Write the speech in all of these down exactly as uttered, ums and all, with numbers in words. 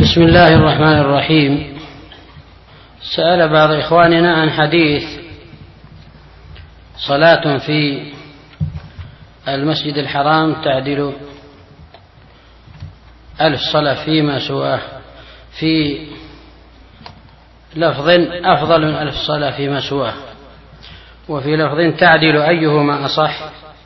بسم الله الرحمن الرحيم. سأل بعض إخواننا عن حديث صلاة في المسجد الحرام تعدل ألف صلاة فيما سواه، في لفظ أفضل من ألف صلاة فيما سواه، وفي لفظ تعدل أيهما أصح،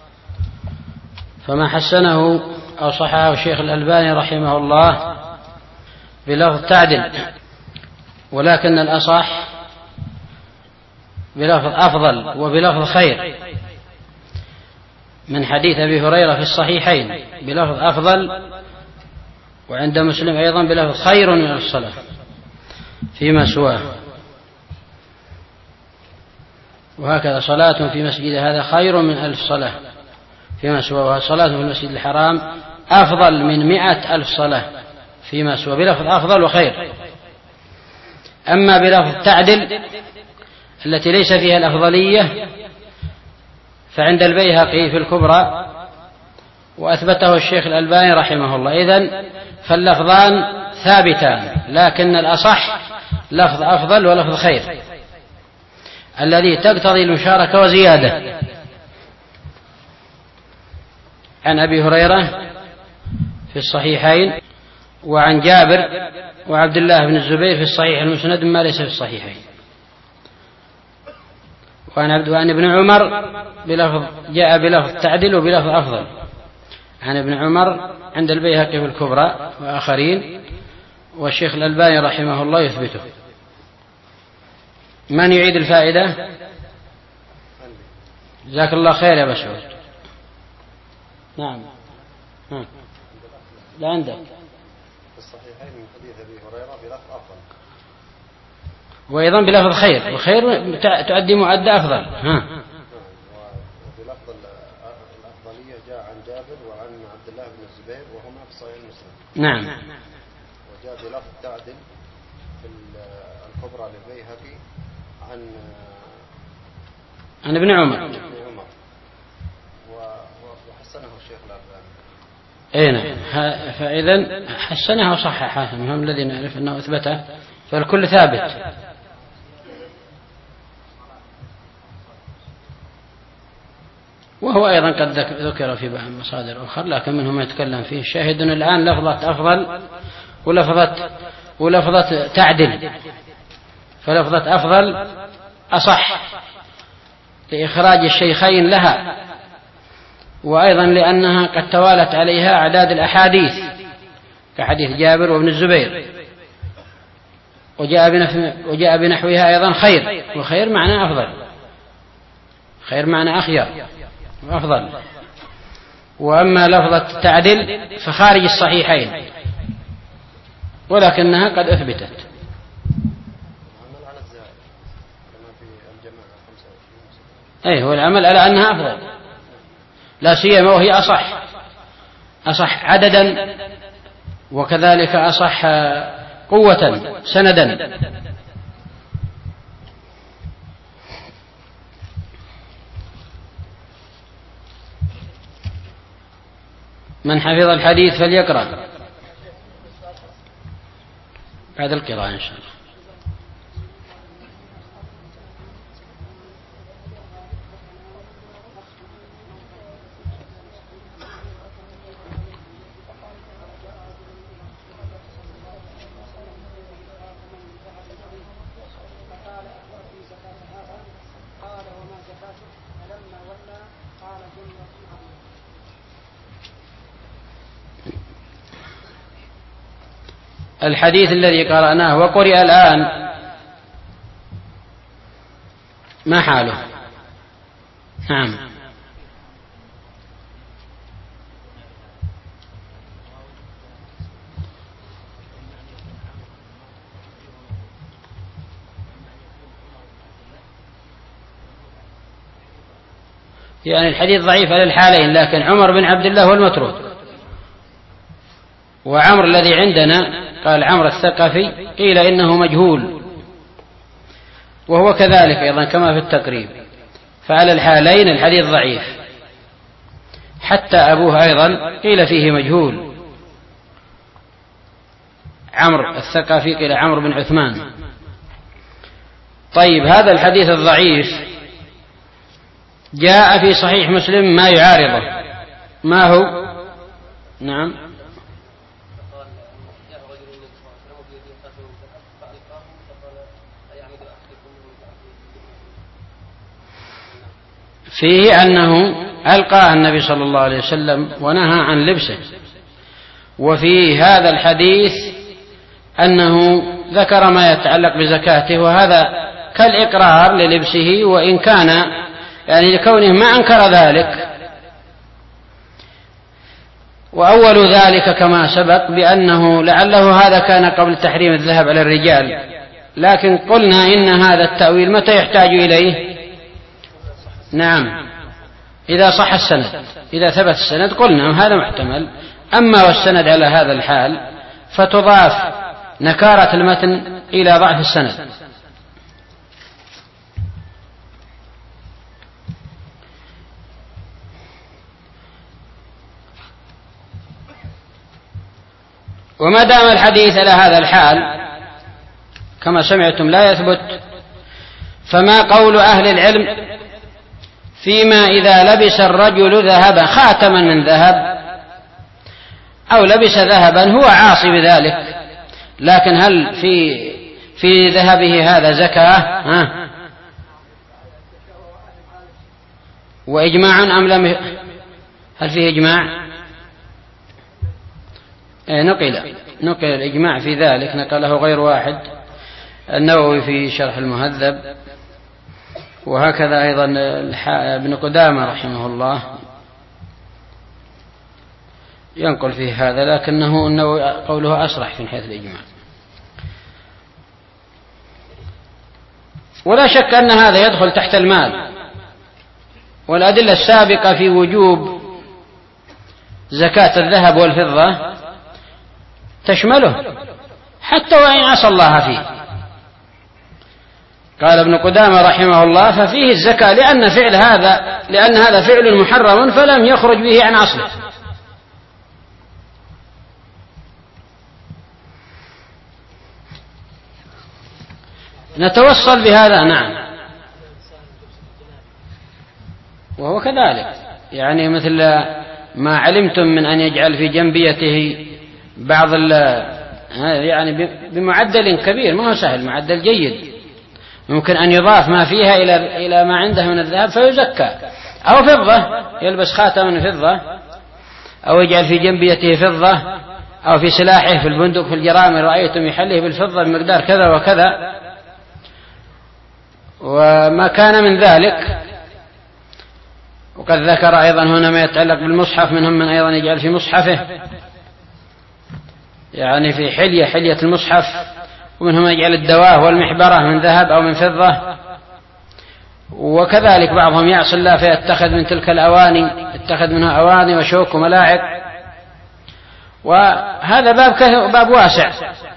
فما حسنه أو صححه الشيخ الألباني رحمه الله بلفظ تعدل، ولكن الأصح بلفظ أفضل وبلفظ خير، من حديث أبي هريرة في الصحيحين بلفظ أفضل، وعند مسلم أيضا بلفظ خير من الصلاة فيما سواه. وهكذا صلاة في مسجد هذا خير من ألف صلاة فيما سواه، وصلاة في المسجد الحرام أفضل من مئة ألف صلاة فيما سواه، بلفظ أفضل وخير. أما بلفظ تعدل التي ليس فيها الأفضلية فعند البيهقي في الكبرى، وأثبته الشيخ الألباني رحمه الله. إذن فاللفظان ثابتان، لكن الأصح لفظ أفضل ولفظ خير الذي تقتضي المشاركة وزيادة. عن أبي هريرة في الصحيحين، وعن جابر وعبد الله بن الزبير في الصحيح المسند ما ليس في الصحيحين، وعن عبد وعن ابن عمر بلفظ جاء بلفظ تعدل وبلفظ أفضل. عن ابن عمر عند البيهقي في الكبرى وآخرين، والشيخ الألباني رحمه الله يثبته. من يعيد الفائدة؟ جزاك الله خير يا بشوي. نعم. ها. لا عندك الصحيحين من حديث أبي هريرة بلفظ أفضل، وأيضا بلفظ خير، وخير تؤدي معد أفضل. ها. وبلفظ الأفضلية جاء عن جابر وعن عبد الله بن الزبير وهما في صحيح مسلم. نعم. وجاء بلفظ تعدل في الكبرى للبيهقي عن عن ابن عمر، وحسنه الشيخ الألباني. اي نعم. فإذا حسنه وصححه، المهم الذي نعرف أنه أثبته، فالكل ثابت. وهو أيضا قد ذكر في بعض المصادر أخرى، لكن منهم يتكلم فيه. الشاهد الآن لفظة أفضل ولفظة ولفظة تعدل، فلفظة أفضل أصح لإخراج الشيخين لها، وأيضا لأنها قد توالت عليها أعداد الأحاديث كحديث جابر وابن الزبير، وجاء بنحوها أيضا خير، وخير معنى أفضل، خير معنى أخير وأفضل. وأما لفظة تعدل فخارج الصحيحين، ولكنها قد أثبتت. أي هو العمل على أنها أفضل، لا سيما وهي أصح أصح عددا، وكذلك أصح قوة سندا. من حفظ الحديث فليقرأ بعد القراءة إن شاء الله. الحديث الذي قرأناه وقرئ الآن ما حاله؟ نعم. يعني الحديث ضعيف على الحالين، لكن عمر بن عبد الله هو المتروك، وعمر الذي عندنا قال عمرو الثقفي قيل إنه مجهول، وهو كذلك أيضا كما في التقريب. فعلى الحالين الحديث ضعيف. حتى أبوه أيضا قيل فيه مجهول، عمرو الثقفي قيل عمرو بن عثمان. طيب هذا الحديث الضعيف جاء في صحيح مسلم ما يعارضه. ما هو؟ نعم. فيه أنه ألقاه النبي صلى الله عليه وسلم ونهى عن لبسه. وفي هذا الحديث أنه ذكر ما يتعلق بزكاته، وهذا كالإقرار للبسه، وإن كان يعني لكونه ما أنكر ذلك. وأول ذلك كما سبق بأنه لعله هذا كان قبل تحريم الذهب على الرجال، لكن قلنا إن هذا التأويل متى يحتاج إليه؟ نعم إذا صح السند، إذا ثبت السند قلنا هذا محتمل. أما والسند على هذا الحال فتضاف نكارة المتن إلى ضعف السند. وما دام الحديث على هذا الحال كما سمعتم لا يثبت، فما قول أهل العلم فيما إذا لبس الرجل ذهبا خاتما من ذهب أو لبس ذهبا هو عاصي بذلك، لكن هل في في ذهبه هذا زكاة؟ ها؟ وإجماع أم لم؟ هل فيه إجماع؟ نقل نقل الإجماع في ذلك، نقله غير واحد، النووي في شرح المهذب، وهكذا أيضا ابن قدامة رحمه الله ينقل فيه هذا، لكنه النووي قوله أصرح في حيث الإجماع. ولا شك أن هذا يدخل تحت المال، والأدلة السابقة في وجوب زكاة الذهب والفضة تشمله حتى وإن عصى الله فيه. قال ابن قدامة رحمه الله ففيه الزكاة لأن فعل هذا لأن هذا فعل محرم فلم يخرج به عن أصله. نتوصل بهذا. نعم وهو كذلك، يعني مثل ما علمتم من أن يجعل في جنبيته بعض يعني بمعدل كبير، ما هو سهل، معدل جيد، ممكن أن يضاف ما فيها إلى إلى ما عنده من الذهب فيزكى، أو فضة، يلبس خاتم من فضة، أو يجعل في جنبيته فضة، أو في سلاحه في البندق في الجرام رأيتم يحله بالفضة بمقدار كذا وكذا، وما كان من ذلك. وقد ذكر أيضا هنا ما يتعلق بالمصحف، منهم من أيضا يجعل في مصحفه يعني في حلية حلية المصحف، ومنهم يجعل الدواه والمحبرة من ذهب أو من فضة. وكذلك بعضهم يعصي الله فيتخذ من تلك الأواني، يتخذ منها أواني وشوك وملاعق، وهذا باب باب واسع،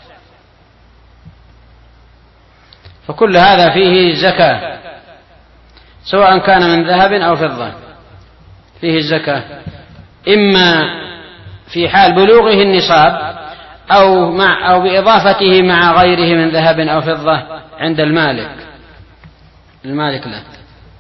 فكل هذا فيه زكاة سواء كان من ذهب أو فضة، فيه الزكاة إما في حال بلوغه النصاب أو مع أو بإضافته مع غيره من ذهب أو فضة عند المالك المالك له.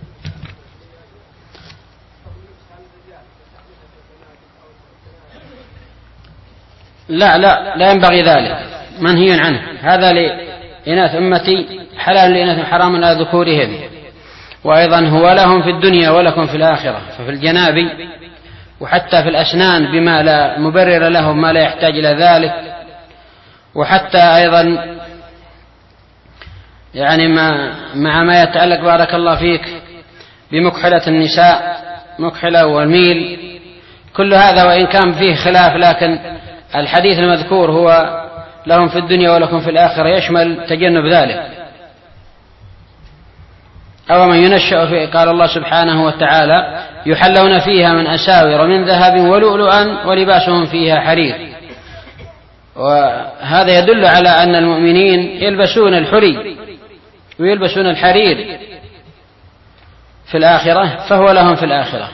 لا لا لا ينبغي ذلك، منهي عنه، هذا لإناث أمتي حلال لإناث حرام على ذكورهم، وأيضا هو لهم في الدنيا ولكم في الآخرة، ففي الجناب وحتى في الأسنان بما لا مبرر له ما لا يحتاج إلى ذلك، وحتى أيضا يعني ما مع ما يتعلق بارك الله فيك بمكحلة النساء، مكحلة والميل، كل هذا وإن كان فيه خلاف، لكن الحديث المذكور هو لهم في الدنيا ولكم في الآخرة يشمل تجنب ذلك. أو من ينشأ في قال الله سبحانه وتعالى يحلون فيها من أساور من ذهب ولؤلؤا ولباسهم فيها حرير، وهذا يدل على أن المؤمنين يلبسون الحلي ويلبسون الحرير في الآخرة، فهو لهم في الآخرة.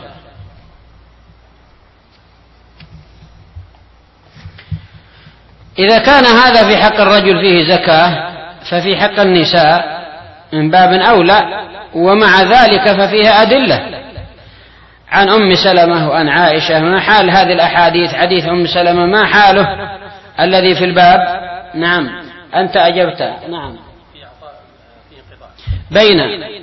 إذا كان هذا في حق الرجل فيه زكاة ففي حق النساء من باب أولى، ومع ذلك ففيها أدلة عن أم سلمة وعن عائشة. ما حال هذه الأحاديث؟ حديث أم سلمة ما حاله الذي في الباب؟ نعم أنت أجبت. نعم بين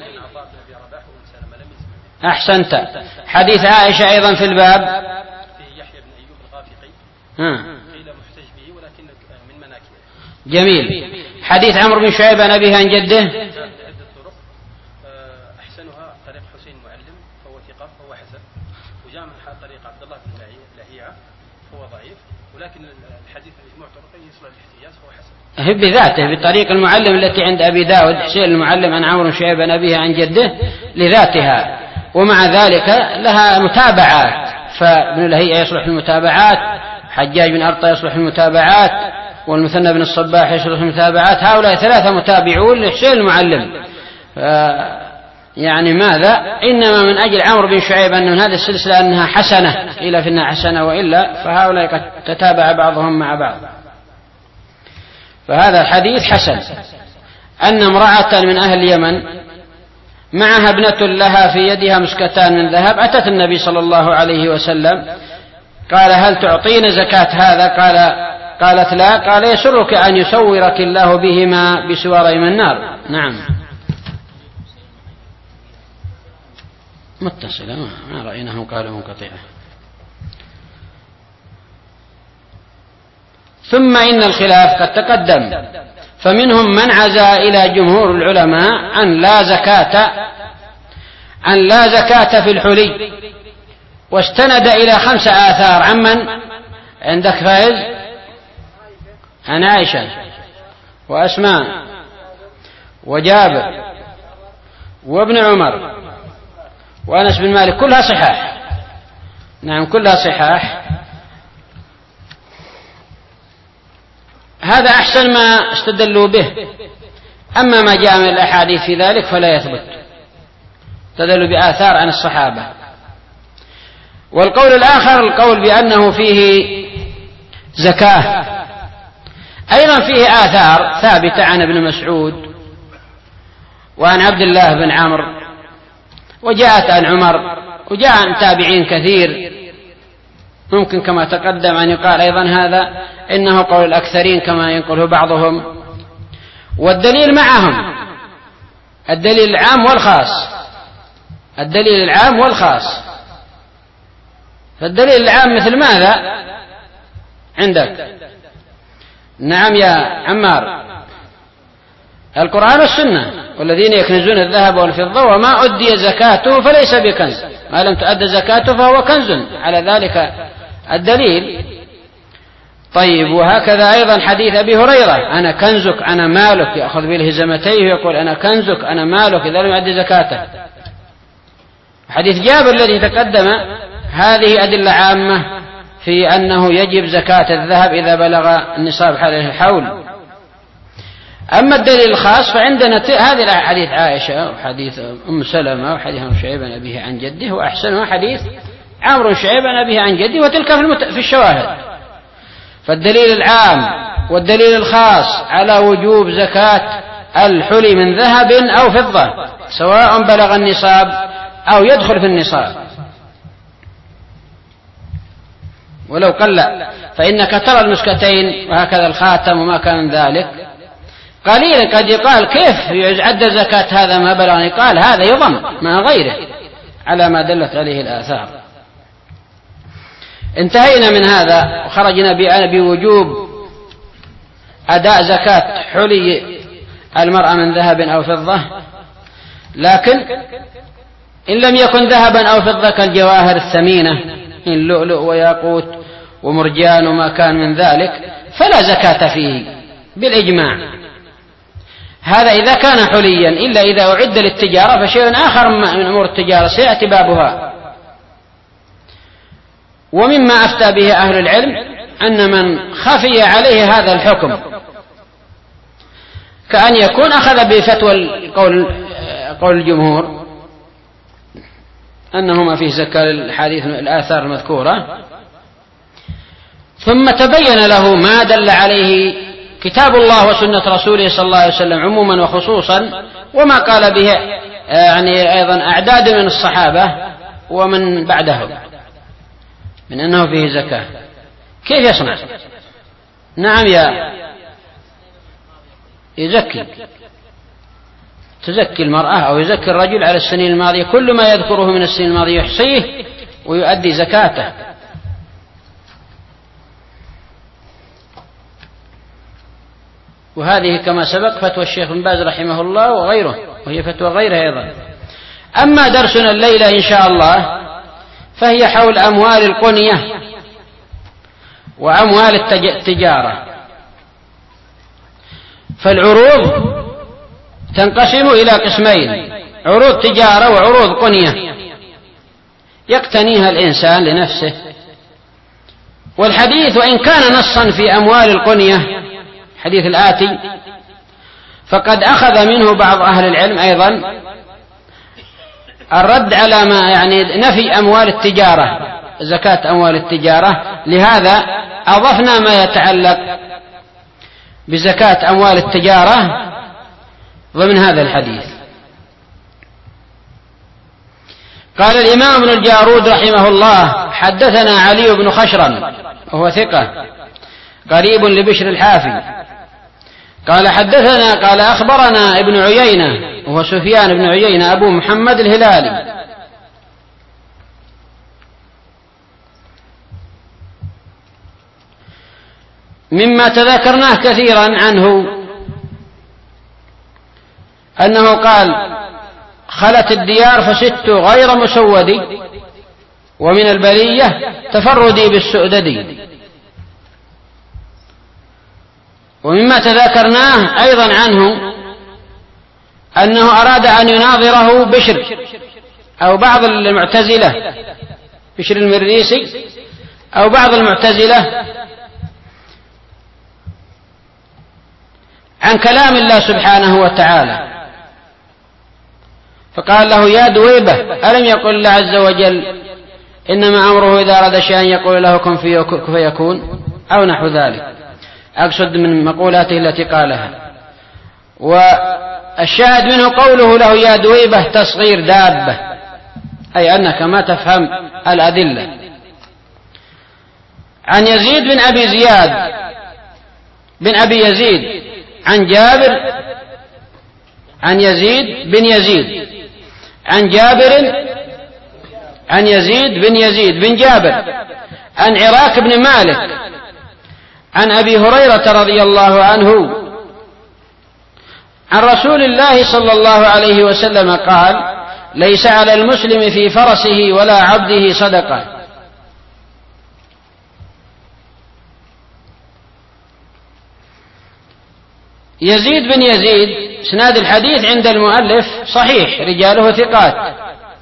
أحسنت. حديث عائشة أيضا في الباب يحيى بن أيوب الغافقي قيل محتج به ولكن من مناكبه. جميل. حديث عمرو بن شعيب عن أبيه عن جده عدة طرق، أحسنها طريق حسين معلم فهو ثقة فهو حسن، وجاء من طريق عبد الله بن لهيعة فهو ضعيف، ولكن الحديث مجموع طرقه يصل الاحتجاج فهو حسن. هي بذاته بطريق المعلم التي عند أبي داود حسين المعلم عن عمرو بن شعيب عن أبيه عن جده لذاتها، ومع ذلك لها متابعات، فابن لهيعة يصلح المتابعات، حجاج بن أرطى يصلح المتابعات، والمثنى بن الصباح يصلح المتابعات. هؤلاء ثلاثة متابعون لحسين المعلم. يعني ماذا؟ إنما من أجل عمرو بن شعيب أن من هذه السلسلة أنها حسنة، إلا في أنها حسنة، وإلا فهؤلاء قد تتابع بعضهم مع بعض. فهذا الحديث حسن. أن امرأة من أهل اليمن معها ابنة لها في يدها مسكتان من ذهب، أتت النبي صلى الله عليه وسلم قال هل تعطين زكاة هذا؟ قال قالت لا. قال يسرك أن يسورك الله بهما بسواري من النار. نعم متصلة، ما رأيناهم قالوا منقطعة. ثم إن الخلاف قد تقدم، فمنهم من عزا إلى جمهور العلماء أن لا زكاة أن لا زكاة في الحلي، واستند إلى خمس آثار. عمن عندك فائز؟ عن عائشة وأسماء وجابر وابن عمر وأنس بن مالك، كلها صحاح. نعم كلها صحاح. هذا أحسن ما استدلوا به. أما ما جاء من الأحاديث في ذلك فلا يثبت، استدلوا بآثار عن الصحابة. والقول الآخر القول بأنه فيه زكاة، أيضا فيه آثار ثابتة عن ابن مسعود وعن عبد الله بن عمرو، وجاءت عن عمر، وجاء عن تابعين كثير. ممكن كما تقدم أن يقال أيضا هذا إنه قول الأكثرين كما ينقله بعضهم. والدليل معهم، الدليل العام والخاص، الدليل العام والخاص. فالدليل العام مثل ماذا عندك؟ نعم يا عمار، القرآن والسنة. والذين يكنزون الذهب والفضة وما أدي زكاته فليس بكنز، ما لم تؤد زكاته فهو كنز، على ذلك الدليل. طيب، وهكذا أيضا حديث أبي هريرة أنا كنزك أنا مالك، يأخذ بالهزمتيه ويقول أنا كنزك أنا مالك إذا لم يؤدي زكاته. حديث جابر الذي تقدم، هذه أدلة عامة في أنه يجب زكاة الذهب إذا بلغ النصاب حوله الحول. أما الدليل الخاص فعندنا هذه الحديث عائشة وحديث أم سلمة وحديث أم شعيب عن أبيه عن جده، وأحسنها حديث عمرو بن شعيب عن أبيه عن جده، وتلك في, المت... في الشواهد. فالدليل العام والدليل الخاص على وجوب زكاة الحلي من ذهب أو فضة سواء بلغ النصاب أو يدخل في النصاب ولو قل. فإنك ترى المسكتين وهكذا الخاتم وما كان من ذلك قليلا، قد يقال كيف يعد زكاة هذا ما بلغني؟ قال هذا يضم مع غيره على ما دلت عليه الآثار. انتهينا من هذا وخرجنا بوجوب أداء زكاة حلي المرأة من ذهب أو فضة، لكن إن لم يكن ذهبا أو فضة كالجواهر الثمينة من لؤلؤ وياقوت ومرجان وما كان من ذلك فلا زكاة فيه بالإجماع. هذا إذا كان حليا، إلا إذا أعد للتجارة فشيء آخر من أمور التجارة سيأتي بابها. ومما أفتى به أهل العلم أن من خفي عليه هذا الحكم كأن يكون أخذ بفتوى القول قول الجمهور أنه ما فيه زكاة للحديث الآثار المذكورة، ثم تبين له ما دل عليه كتاب الله وسنة رسوله صلى الله عليه وسلم عموما وخصوصا، وما قال به يعني أيضا أعداد من الصحابة ومن بعدهم من أنه فيه زكاة، كيف يصنع؟ نعم يا يزكي، تزكي المرأة أو يزكي الرجل على السنين الماضية، كل ما يذكره من السنين الماضية يحصيه ويؤدي زكاته. وهذه كما سبق فتوى الشيخ بن باز رحمه الله وغيره، وهي فتوى غيره أيضا. أما درسنا الليلة إن شاء الله فهي حول أموال القنية وأموال التجارة. فالعروض تنقسم إلى قسمين: عروض تجارة وعروض قنية يقتنيها الإنسان لنفسه. والحديث وإن كان نصا في أموال القنية حديث الآتي، فقد أخذ منه بعض أهل العلم أيضا الرد على ما يعني نفي أموال التجارة، زكاة أموال التجارة. لهذا أضفنا ما يتعلق بزكاة أموال التجارة ضمن هذا الحديث. قال الإمام ابن الجارود رحمه الله: حدثنا علي بن خشرم وهو ثقة قريب لبشر الحافي، قال حدثنا قال أخبرنا ابن عيينة وهو سفيان بن عيينة أبو محمد الهلالي، مما تذكرناه كثيرا عنه أنه قال: خلت الديار فست غير مسودي، ومن البلية تفردي بالسؤددي. ومما تذكرناه أيضا عنه أنه أراد أن يناظره بشر أو بعض المعتزلة، بشر المريسي أو بعض المعتزلة، عن كلام الله سبحانه وتعالى، فقال له: يا دويبة، ألم يقل الله عز وجل إنما أمره إذا أراد شيئا يقول له كن فيكون، أو نحو ذلك، أقصد من مقولاته التي قالها. والشاهد منه قوله له يا دويبة تصغير دابة، أي أنك ما تفهم الأدلة. عن يزيد بن أبي زياد بن أبي يزيد عن جابر عن يزيد بن يزيد عن جابر عن يزيد بن يزيد بن جابر عن عراك بن مالك عن أبي هريرة رضي الله عنه عن رسول الله صلى الله عليه وسلم قال: ليس على المسلم في فرسه ولا عبده صدقة. يزيد بن يزيد اسناد الحديث عند المؤلف صحيح، رجاله ثقات.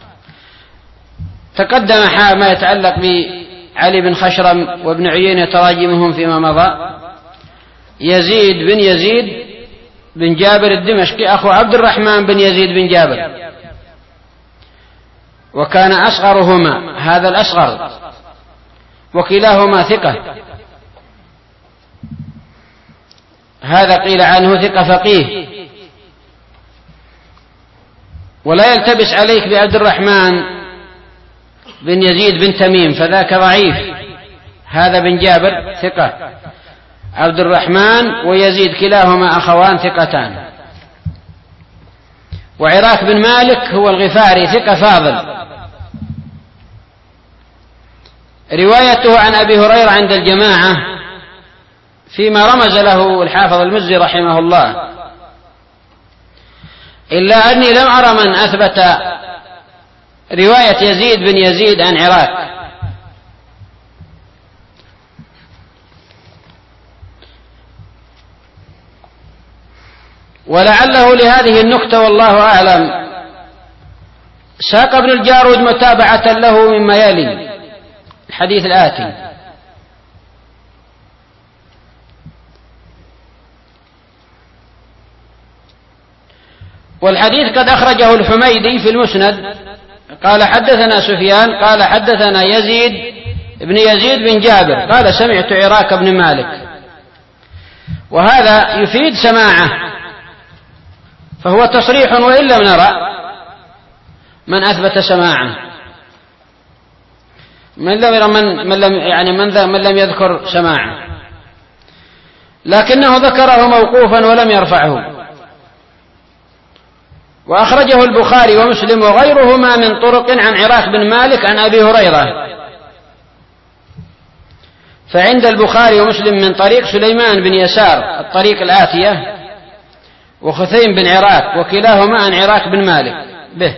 تقدم ما يتعلق بعلي بن خشرم وابن عيينة تراجمهم فيما مضى. يزيد بن يزيد بن جابر الدمشقي أخو عبد الرحمن بن يزيد بن جابر، وكان أصغرهما هذا الأصغر، وكلاهما ثقة. هذا قيل عنه ثقة فقيه. ولا يلتبس عليك بعبد الرحمن بن يزيد بن تميم فذاك ضعيف، هذا بن جابر ثقة. عبد الرحمن ويزيد كلاهما أخوان ثقتان. وعراك بن مالك هو الغفاري ثقة فاضل. روايته عن أبي هريرة عند الجماعة فيما رمز له الحافظ المزي رحمه الله، إلا أني لم أرى من أثبت رواية يزيد بن يزيد عن عراك. ولعله لهذه النكتة والله أعلم ساق ابن الجارود متابعة له مما يلي الحديث الآتي: والحديث قد أخرجه الحميدي في المسند قال حدثنا سفيان قال حدثنا يزيد بن يزيد بن جابر قال سمعت عراك بن مالك، وهذا يفيد سماعه، فهو تصريح وإن لم نرى من أثبت سماعه، من لم يرى من, من لم يعني من, من لم يذكر سماعه، لكنه ذكره موقوفا ولم يرفعه. وأخرجه البخاري ومسلم وغيرهما من طرق عن عراك بن مالك عن أبي هريرة. فعند البخاري ومسلم من طريق سليمان بن يسار الطريق الآتية وخثيم بن عراك وكلاهما عن عراك بن مالك به.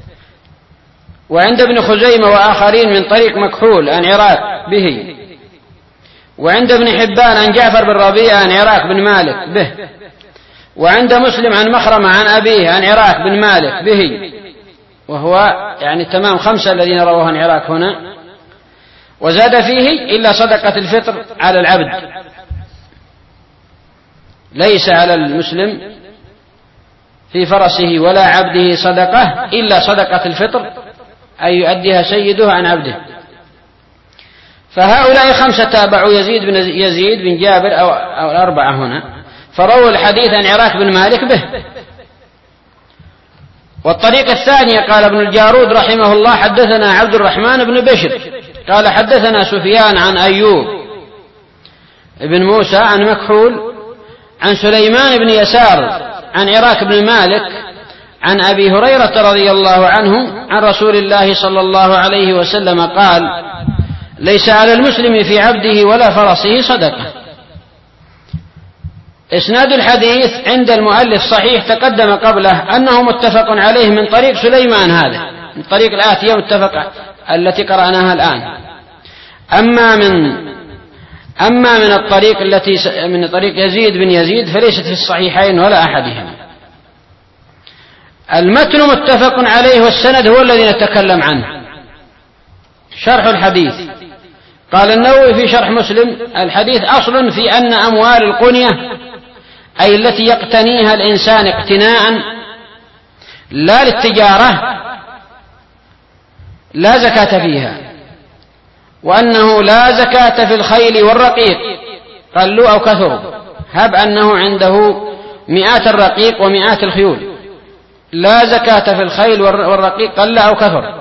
وعند ابن خزيمة وآخرين من طريق مكحول عن عراك به. وعند ابن حبان عن جعفر بن ربيعة عن عراك بن مالك به. وعند مسلم عن مخرمة عن أبيه عن عراك بن مالك به، وهو يعني تمام خمسة الذين رواه عن عراك هنا. وزاد فيه إلا صدقة الفطر على العبد، ليس على المسلم في فرسه ولا عبده صدقة إلا صدقة الفطر أي يؤديها سيده عن عبده. فهؤلاء خمسة تابعوا يزيد بن يزيد بن جابر أو, أو الأربعة هنا، فرووا الحديث عن عراك بن مالك به. والطريقة الثانية قال ابن الجارود رحمه الله حدثنا عبد الرحمن بن بشر قال حدثنا سفيان عن أيوب بن موسى عن مكحول عن سليمان بن يسار عن عراك بن مالك عن أبي هريرة رضي الله عنه عن رسول الله صلى الله عليه وسلم قال ليس على المسلم في عبده ولا فرسه صدقة. إسناد الحديث عند المؤلف صحيح، تقدم قبله أنه متفق عليه من طريق سليمان، هذا من طريق الآتية متفق التي قرأناها الآن. أما من أما من الطريق التي من طريق يزيد بن يزيد فليست في الصحيحين ولا أحدهما. المتن متفق عليه والسند هو الذي نتكلم عنه. شرح الحديث قال النووي في شرح مسلم الحديث أصل في أن أموال القنية أي التي يقتنيها الإنسان اقتناء لا للتجارة لا زكاة فيها، وأنه لا زكاة في الخيل والرقيق قلوا أو كثروا، هب أنه عنده مئات الرقيق ومئات الخيول، لا زكاة في الخيل والرقيق قل أو كثر.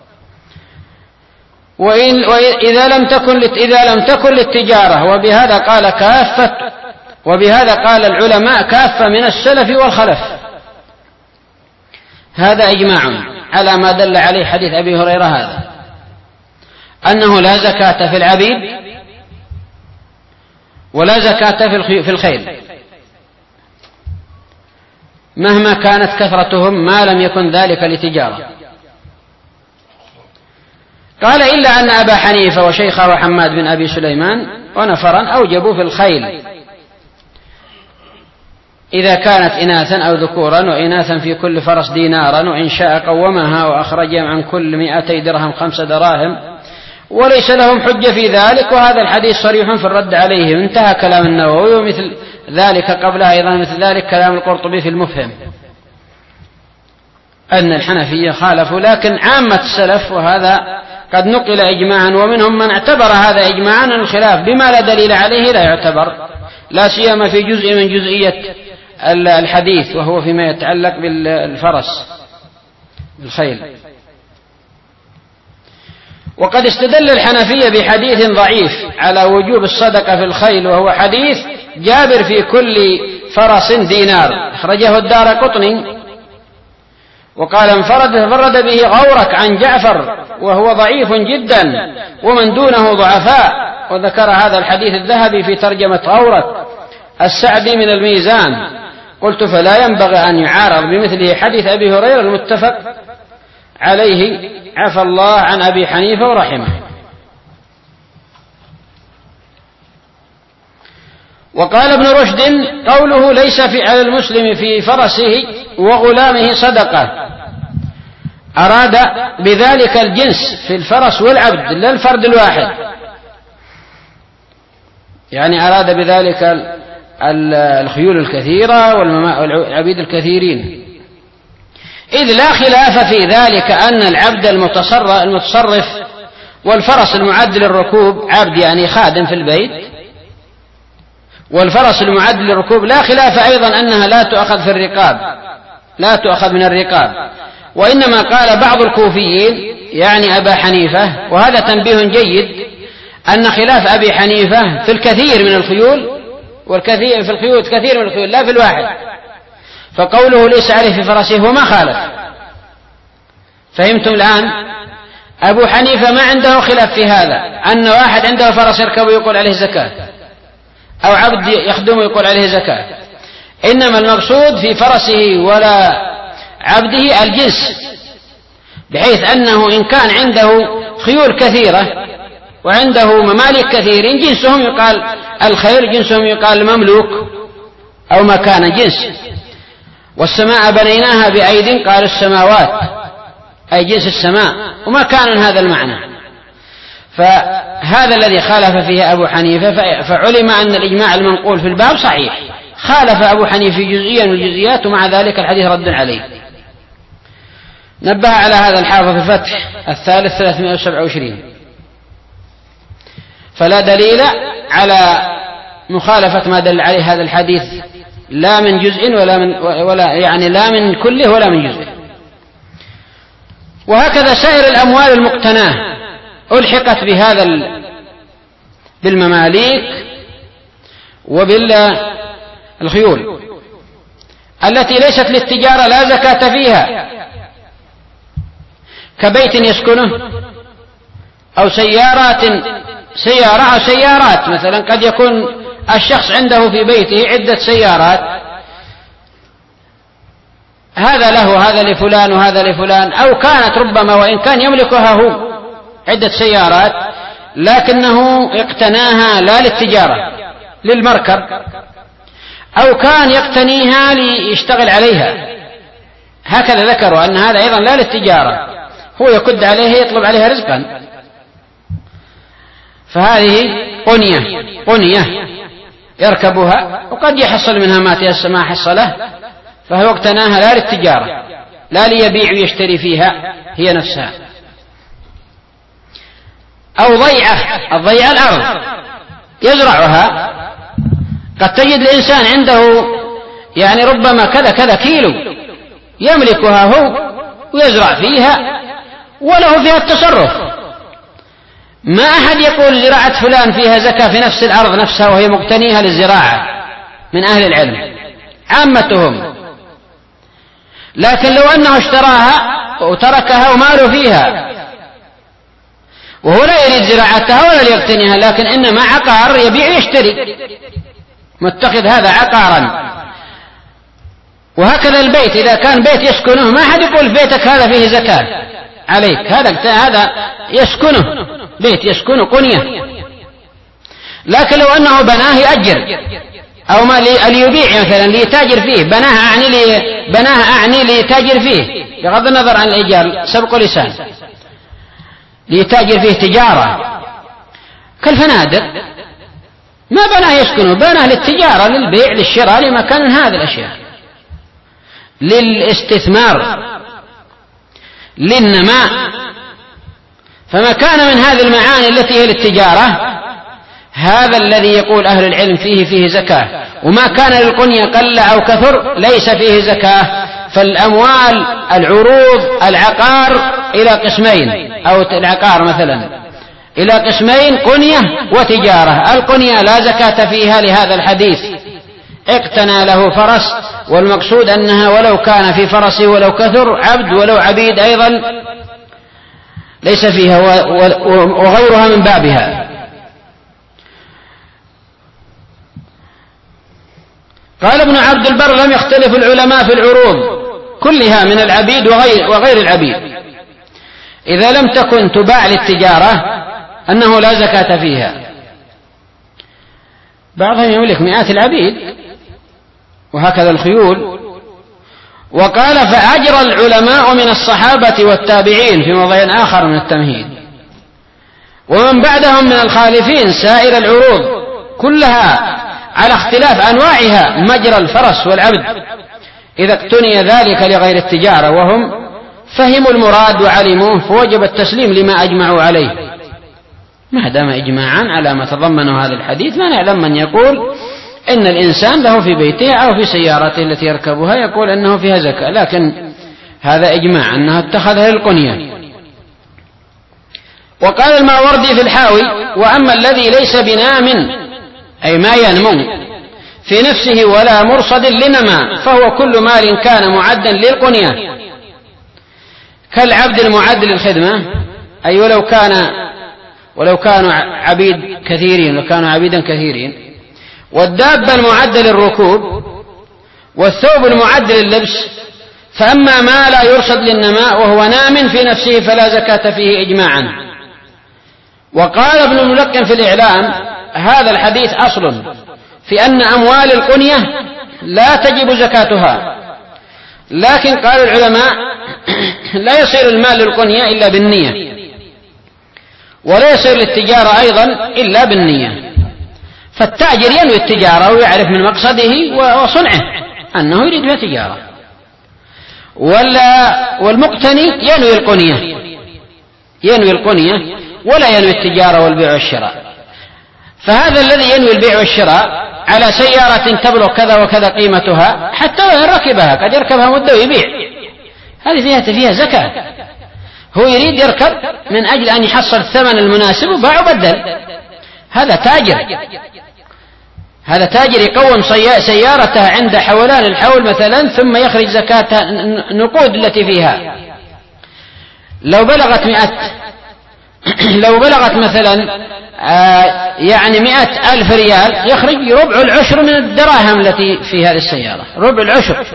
وإن وإذا لم تكن إذا لم تكن للتجارة، وبهذا قال كافة وبهذا قال العلماء كافة من السلف والخلف. هذا إجماع على ما دل عليه حديث أبي هريرة هذا، أنه لا زكاة في العبيد ولا زكاة في الخيل مهما كانت كثرتهم ما لم يكن ذلك لتجارة. قال إلا أن أبا حنيفة وشيخه وحماد بن أبي سليمان ونفرا أوجبوا في الخيل إذا كانت إناثا أو ذكورا، وإناثا في كل فرس دينارا، وإن شاء قومها وأخرج عن كل مئتي درهم خمس دراهم، وليس لهم حجة في ذلك. وهذا الحديث صريح في الرد عليهم. انتهى كلام النووي. ومثل ذلك قبلها أيضا مثل ذلك كلام القرطبي في المفهم أن الحنفية خالفوا، لكن عامة السلف وهذا قد نقل إجماعا، ومنهم من اعتبر هذا إجماعا. الخلاف بما لا دليل عليه لا يعتبر، لا سيما في جزء من جزئية الحديث وهو فيما يتعلق بالفرس بالخيل. وقد استدل الحنفية بحديث ضعيف على وجوب الصدقة في الخيل، وهو حديث جابر في كل فرس دينار، أخرجه الدارقطني، وقال انفرد انفرد به غورك عن جعفر وهو ضعيف جدا ومن دونه ضعفاء. وذكر هذا الحديث الذهبي في ترجمة غورك السعدي من الميزان. قلت فلا ينبغي أن يعارض بمثله حديث أبي هريرة المتفق عليه عفى الله عن أبي حنيفة ورحمه. وقال ابن رشد قوله ليس في على المسلم في فرسه وغلامه صدقة، أراد بذلك الجنس في الفرس والعبد لا الفرد الواحد، يعني أراد بذلك الخيول الكثيرة والعبيد الكثيرين، إذ لا خلاف في ذلك أن العبد المتصرف والفرس المعد للركوب عبد يعني خادم في البيت، والفرس المعد للركوب لا خلاف أيضا أنها لا تؤخذ في الرقاب، لا تؤخذ من الرقاب، وإنما قال بعض الكوفيين يعني أبا حنيفة، وهذا تنبيه جيد أن خلاف أبي حنيفة في الكثير من الخيول، والكثير في الخيول كثير من الخيول لا في الواحد، فقوله ليس عليه في فرسه هو ما خالف. فهمتم الآن؟ أبو حنيفة ما عنده خلاف في هذا، أن واحد عنده فرس يركب يقول عليه زكاة، أو عبد يخدمه يقول عليه زكاة، إنما المقصود في فرسه ولا عبده الجنس، بحيث أنه إن كان عنده خيول كثيرة وعنده ممالك كثيرين جنسهم يقال الخيل، جنسهم يقال مملوك أو مكان جنس. والسماء بنيناها بأيد قال السماوات أي جنس السماء، وما كان هذا المعنى. فهذا الذي خالف فيه أبو حنيفة، فعلم أن الإجماع المنقول في الباب صحيح. خالف أبو حنيفة جزئيا من الجزئيات، ومع ذلك الحديث رد عليه. نبه على هذا الحافظ في الفتح الثالث ثلاثمائة وسبعة وعشرين. فلا دليل على مخالفة ما دل عليه هذا الحديث، لا من جزء ولا من ولا يعني لا من كله ولا من جزء. وهكذا سائر الأموال المقتناة ألحقت بهذا بالمماليك وبالخيول التي ليست للتجارة لا زكاة فيها، كبيت يسكنه أو سيارات سيارة أو سيارات، مثلا قد يكون الشخص عنده في بيته عدة سيارات، هذا له هذا لفلان وهذا لفلان، أو كانت ربما وإن كان يملكها هو عدة سيارات لكنه اقتناها لا للتجارة للمركب، أو كان يقتنيها ليشتغل عليها، هكذا ذكروا أن هذا أيضا لا للتجارة، هو يكد عليها يطلب عليها رزقا، فهذه قنية قنية يركبها وقد يحصل منها ما تيسر ما حصله، فهو اقتناها لا للتجارة لا ليبيع ويشتري فيها هي نفسها. أو ضيعة، الضيعة الأرض يزرعها، قد تجد الإنسان عنده يعني ربما كذا كذا كيلو يملكها هو ويزرع فيها وله فيها التصرف، ما أحد يقول زراعة فلان فيها زكاة في نفس الأرض نفسها وهي مقتنيها للزراعة من أهل العلم عامتهم، لكن لو أنه اشتراها وتركها وماله فيها وهو لا يريد زراعتها ولا يقتنيها، لكن إنما عقار يبيع ويشتري، متخذ هذا عقارا. وهكذا البيت إذا كان بيت يسكنه ما أحد يقول بيتك هذا فيه زكاة عليك، هذا هذا يسكنه بيت يسكنه قنية، لكن لو أنه بناه يأجر أو ما ليبيع مثلا ليتاجر فيه، بناه أعني لي بناه أعني ليتاجر فيه بغض النظر عن الإيجار سبق لسان، ليتاجر فيه تجارة كالفنادق، ما بناه يسكنه، بناه للتجارة للبيع للشراء لمكان هذه الأشياء، للاستثمار للنماء. فما كان من هذه المعاني التي هي للتجارة هذا الذي يقول أهل العلم فيه فيه زكاة، وما كان للقنية قل أو كثر ليس فيه زكاة. فالأموال العروض العقار إلى قسمين، أو العقار مثلا إلى قسمين، قنية وتجارة. القنية لا زكاة فيها لهذا الحديث، اقتنى له فرس، والمقصود أنها ولو كان في فرسه ولو كثر عبد ولو عبيد أيضا ليس فيها، وغيرها من بابها. قال ابن عبد البر لم يختلف العلماء في العروض كلها من العبيد وغير, وغير العبيد إذا لم تكن تباع للتجارة أنه لا زكاة فيها. بعضهم يملك مئات العبيد وهكذا الخيول. وقال فأجرى العلماء من الصحابة والتابعين في موضع آخر من التمهيد ومن بعدهم من الخالفين سائر العروض كلها على اختلاف أنواعها مجرى الفرس والعبد إذا اقتني ذلك لغير التجارة، وهم فهموا المراد وعلموه فوجب التسليم لما أجمعوا عليه. ما دام إجماعا على ما تضمنه هذا الحديث، ما نعلم من يقول إن الإنسان له في بيته أو في سيارته التي يركبها يقول أنه فيها زكاة، لكن هذا إجماع أنه اتخذها للقنية. وقال الماوردي في الحاوي: وأما الذي ليس بنام أي ما ينمو في نفسه ولا مرصد لنما فهو كل مال كان معدا للقنية كالعبد المعد للخدمة، أي ولو كان ولو كانوا عبيد كثيرين لو كانوا عبيدا كثيرين، والدابة المعدة للركوب، والثوب المعد لللبس. فأما ما لا يرصد للنماء وهو نام في نفسه فلا زكاة فيه إجماعا. وقال ابن الملقن في الإعلام: هذا الحديث أصل في أن أموال القنية لا تجب زكاتها، لكن قال العلماء: لا يصير المال للقنية إلا بالنية، ولا يصير للتجارة أيضا إلا بالنية. فالتاجر ينوي التجارة ويعرف من مقصده وصنعه أنه يريد بها تجارة، والمقتني ينوي القنية ينوي القنية ولا ينوي التجارة والبيع والشراء. فهذا الذي ينوي البيع والشراء على سيارة تبلغ كذا وكذا قيمتها، حتى وإن ركبها قد يركبها مدة ويبيع، هذه فيها فيها زكاة. هو يريد يركب من أجل أن يحصل الثمن المناسب وباع وبدل. هذا تاجر هذا تاجر يقوم سيارته عند حولان الحول مثلا، ثم يخرج زكاة النقود التي فيها. لو بلغت مئة لو بلغت مثلا آه يعني مئة ألف ريال يخرج ربع العشر من الدراهم التي في هذه السيارة، ربع العشر.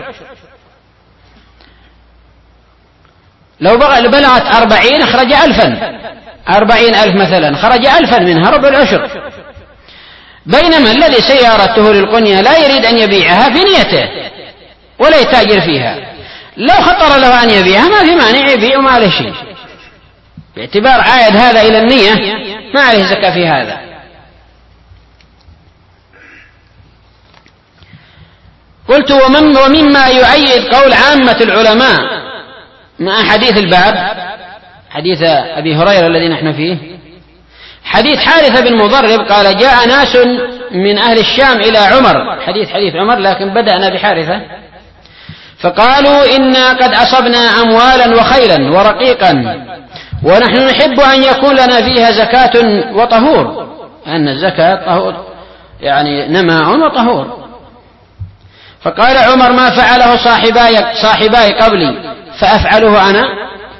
لو بلغت أربعين أخرج ألفا، أربعين ألف مثلا خرج ألفا منها ربع العشر. بينما الذي سيارته للقنية لا يريد أن يبيعها في نيته ولا يتاجر فيها، لو خطر له أن يبيعها ما في مانع يبيع وما له شيء، باعتبار عائد هذا إلى النية ما عليه زكاة في هذا. قلت: ومن ومما يؤيد قول عامة العلماء مع حديث الباب، حديث أبي هريرة الذي نحن فيه، حديث حارثة بن مضرب قال: جاء ناس من أهل الشام إلى عمر، حديث حديث عمر لكن بدأنا بحارثة، فقالوا: إنا قد أصبنا أموالا وخيلا ورقيقا ونحن نحب أن يكون لنا فيها زكاة وطهور، أن الزكاة طهور يعني نماء وطهور. فقال عمر: ما فعله صاحباي, صاحباي قبلي فأفعله أنا؟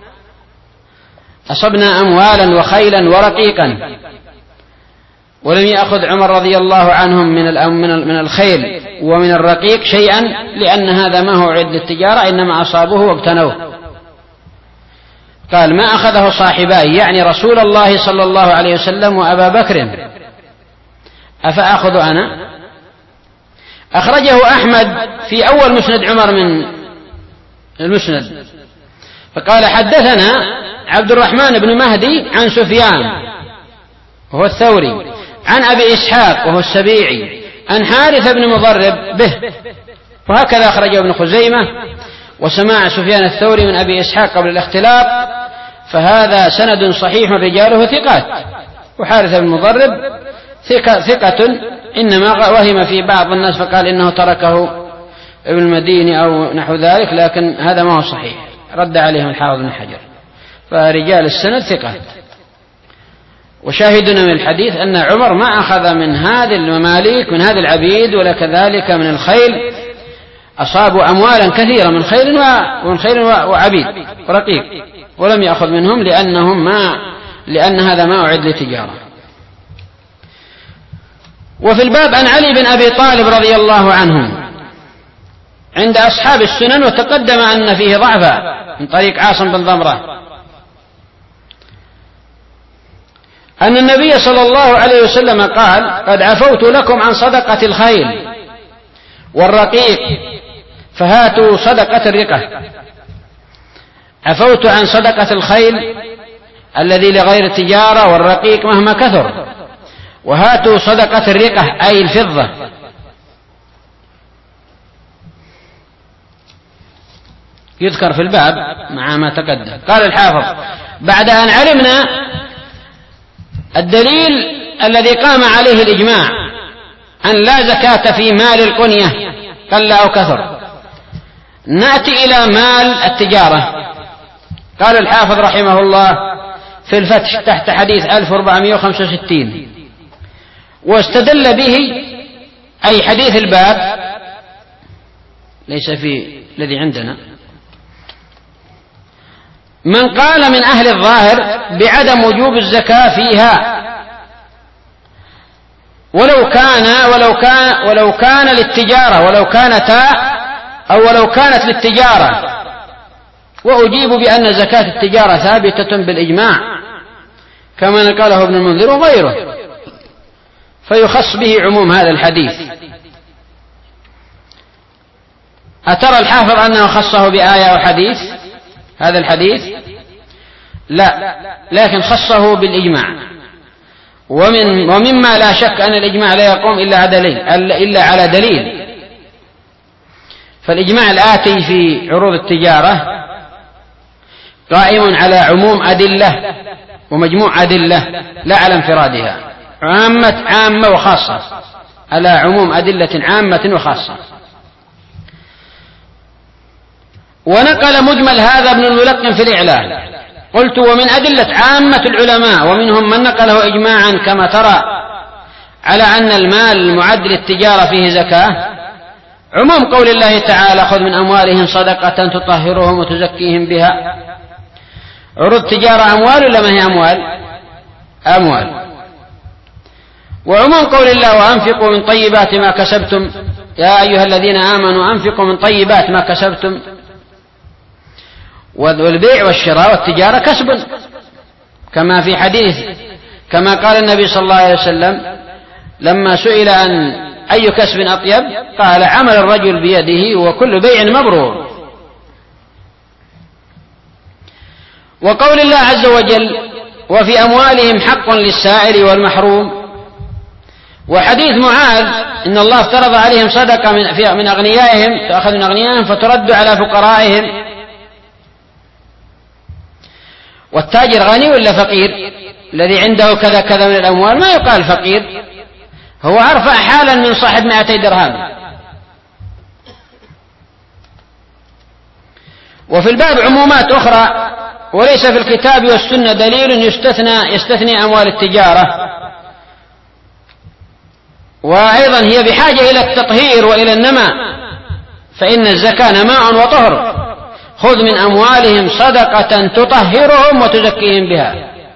أصبنا أموالا وخيلا ورقيقا، ولم يأخذ عمر رضي الله عنهم من من الخيل ومن الرقيق شيئا، لأن هذا ما هو عد للتجارة، إنما أصابوه واقتنوه. قال: ما أخذه صاحباي يعني رسول الله صلى الله عليه وسلم وأبا بكر، أفأخذ أنا؟ أخرجه أحمد في أول مسند عمر من المسند، فقال: حدثنا عبد الرحمن بن مهدي عن سفيان وهو الثوري عن أبي إسحاق وهو السبيعي عن حارث بن مضرب به، وهكذا أخرجه ابن خزيمة. وسماع سفيان الثوري من أبي إسحاق قبل الاختلاط، فهذا سند صحيح رجاله ثقات، وحارث بن مضرب ثقة, ثقة إنما وهم في بعض الناس فقال إنه تركه ابن المديني أو نحو ذلك، لكن هذا ما هو صحيح، رد عليهم الحافظ بن حجر. فرجال السند ثقات. وشاهدنا من الحديث أن عمر ما أخذ من هذه المماليك من هذه العبيد ولا كذلك من الخيل، أصابوا أموالا كثيرة من خيل ومن خيل وعبيد ورقيق، ولم يأخذ منهم لأنهم ما لأن هذا ما أعد لتجارة. وفي الباب عن علي بن أبي طالب رضي الله عنه عند أصحاب السنن، وتقدم أن فيه ضعفا من طريق عاصم بن ضمرة، أن النبي صلى الله عليه وسلم قال: قد عفوت لكم عن صدقة الخيل والرقيق فهاتوا صدقة الرقة. عفوت عن صدقة الخيل الذي لغير التجارة والرقيق مهما كثر، وهاتوا صدقة الرقة أي الفضة. يذكر في الباب مع ما تقدم. قال الحافظ: بعد أن علمنا الدليل الذي قام عليه الإجماع أن لا زكاة في مال القنية قل أو كثر. نأتي إلى مال التجارة. قال الحافظ رحمه الله في الفتح تحت حديث ألف وأربعمائة وخمسة وستين واستدل به أي حديث الباب ليس في الذي عندنا من قال من أهل الظاهر بعدم وجوب الزكاة فيها ولو كان ولو كان ولو كان للتجارة ولو كانتا أو ولو كانت للتجارة، وأجيب بأن زكاة التجارة ثابتة بالإجماع كما نقله ابن المنذر وغيره، فيخص به عموم هذا الحديث. أترى الحافظ أنه خصه بآية أو حديث هذا الحديث؟ لا، لكن خصه بالإجماع. ومن ومما لا شك أن الإجماع لا يقوم إلا على دليل إلا على دليل فالإجماع الآتي في عروض التجارة قائم على عموم أدلة ومجموع أدلة لا على انفرادها، عامة عامة وخاصة، على عموم أدلة عامة وخاصة. ونقل مجمل هذا ابن الملقن في الإعلام. قلت ومن أدلة عامة العلماء ومنهم من نقله إجماعا كما ترى على أن المال المعد للتجارة فيه زكاة عموم قول الله تعالى خذ من أموالهم صدقة تطهرهم وتزكيهم بها. عروض التجارة أموال ولا ما هي أموال؟ أموال. وعموم قول الله وأنفقوا من طيبات ما كسبتم يا أيها الذين آمنوا أنفقوا من طيبات ما كسبتم. والبيع والشراء والتجارة كسب كما في حديث كما قال النبي صلى الله عليه وسلم لما سئل عن أي كسب أطيب قال عمل الرجل بيده وكل بيع مبرور. وقول الله عز وجل وفي أموالهم حق للسائل والمحروم. وحديث معاذ إن الله افترض عليهم صدقة من, من أغنيائهم تأخذ من أغنيائهم فترد على فقرائهم. والتاجر غني ولا فقير؟ الذي عنده كذا كذا من الأموال ما يقال فقير، هو أرفع حالا من صاحب مائتي درهم. وفي الباب عمومات أخرى وليس في الكتاب والسنة دليل يستثنى يستثني أموال التجارة، وأيضا هي بحاجة إلى التطهير وإلى النماء، فإن الزكاة نماء وطهر. خذ من أموالهم صدقة تطهرهم وتزكيهم بها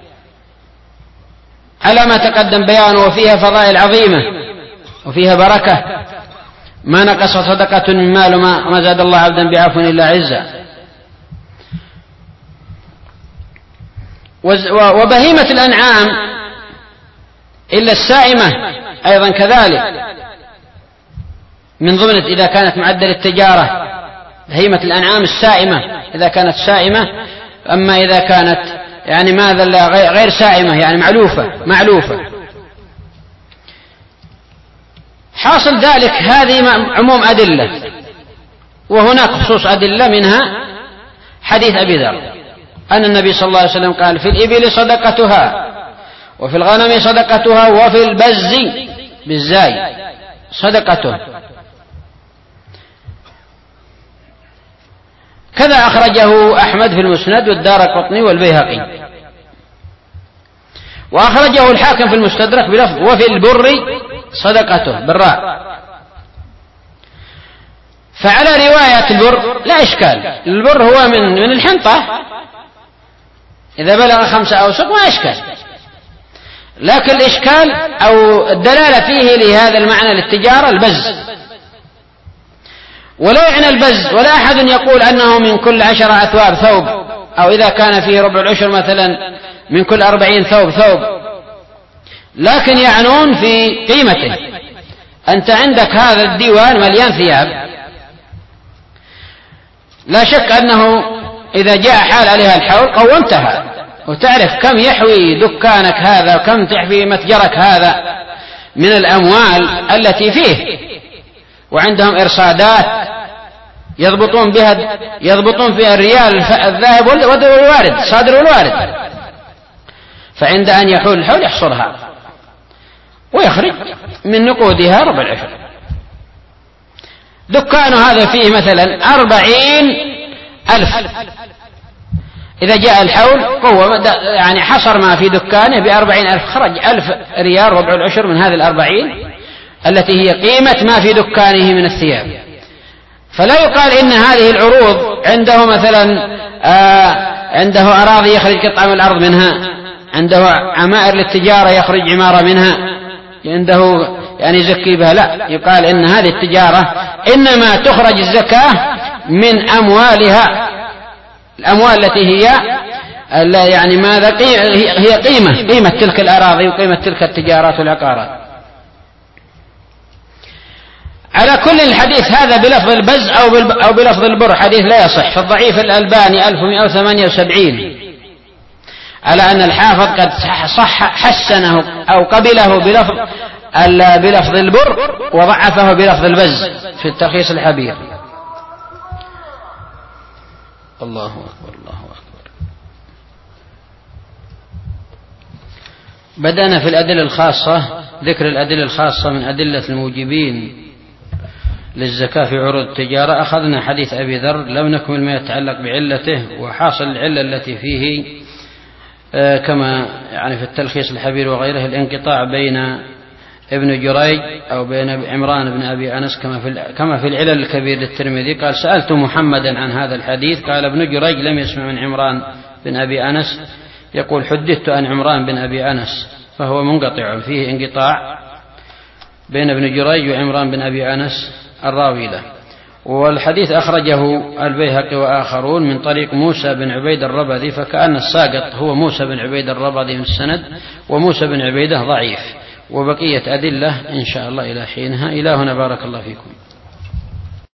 على ما تقدم بيانه، وفيها فضائل عظيمة وفيها بركة. ما نقص صدقة من مال وما زاد الله عبدا بعفو إلا عزا. وبهيمة الأنعام إلا السائمة أيضا كذلك من ضمن إذا كانت معدل التجارة، بهيمة الأنعام السائمة إذا كانت سائمة. أما إذا كانت يعني ماذا غير سائمة يعني معلوفة معلوفة. حاصل ذلك هذه عموم أدلة، وهناك خصوص أدلة منها حديث أبي ذر أن النبي صلى الله عليه وسلم قال في الإبل صدقتها وفي الغنم صدقتها وفي البز بالزاي صدقته. كذا أخرجه أحمد في المسند والدارقطني والبيهقي، وأخرجه الحاكم في المستدرك بلفظ وفي البر صدقته بالراء. فعلى رواية البر لا إشكال، البر هو من من الحنطة إذا بلغ خمسة أوسق ما إشكال، لكن الإشكال أو الدلالة فيه لهذا المعنى للتجارة البز. ولا يعني البز ولا أحد يقول أنه من كل عشر أثواب ثوب، أو إذا كان فيه ربع العشر مثلا من كل أربعين ثوب ثوب، لكن يعنون في قيمته. أنت عندك هذا الديوان مليان ثياب، لا شك أنه إذا جاء حال عليها الحول قومتها وتعرف كم يحوي دكانك هذا وكم تحوي متجرك هذا من الأموال التي فيه. وعندهم إرصادات يضبطون بها يضبطون فيها الريال الذاهب والوارد الصادر والوارد. فعند أن يحول الحول يحصرها ويخرج من نقودها ربع العشر. دكان هذا فيه مثلا أربعين ألف، إذا جاء الحول قوة يعني حصر ما في دكانه بأربعين ألف، خرج ألف ريال ربع العشر من هذه الأربعين التي هي قيمة ما في دكانه من الثياب. فلا يقال إن هذه العروض عنده مثلا آه عنده أراضي يخرج قطعة من الأرض منها، عنده عمائر للتجارة يخرج عمارة منها، عنده يعني يزكي بها. لا، يقال إن هذه التجارة إنما تخرج الزكاة من أموالها، الأموال التي هي يعني ماذا هي قيمة قيمة تلك الأراضي وقيمة تلك التجارات والعقارات. على كل الحديث هذا بلفظ البز أو بلفظ البر حديث لا يصح. فالضعيف الألباني ألف ومئة وثمانية وسبعين على أن الحافظ قد صح حسنه أو قبله بلفظ بلفظ البر وضعفه بلفظ البز في التلخيص الحبير. الله أكبر الله أكبر. بدأنا في الأدلة الخاصة، ذكر الأدلة الخاصة من أدلة الموجبين للزكاة في عروض التجارة. أخذنا حديث أبي ذر، لم نكمل ما يتعلق بعلته، وحاصل العلة التي فيه كما يعني في التلخيص الحبير وغيره الانقطاع بين ابن جريج أو بين عمران بن أبي أنس كما في كما في العلل الكبير للترمذي. قال سألت محمدا عن هذا الحديث قال ابن جريج لم يسمع من عمران بن أبي أنس يقول حدثت عن عمران بن أبي أنس، فهو منقطع فيه انقطاع بين ابن جريج وعمران بن أبي أنس الراوي له. والحديث أخرجه البيهقي وآخرون من طريق موسى بن عبيد الربذي، فكأن الساقط هو موسى بن عبيد الربذي من السند، وموسى بن عبيده ضعيف. وبقية أدلة إن شاء الله إلى حينها. إلى هنا بارك الله فيكم.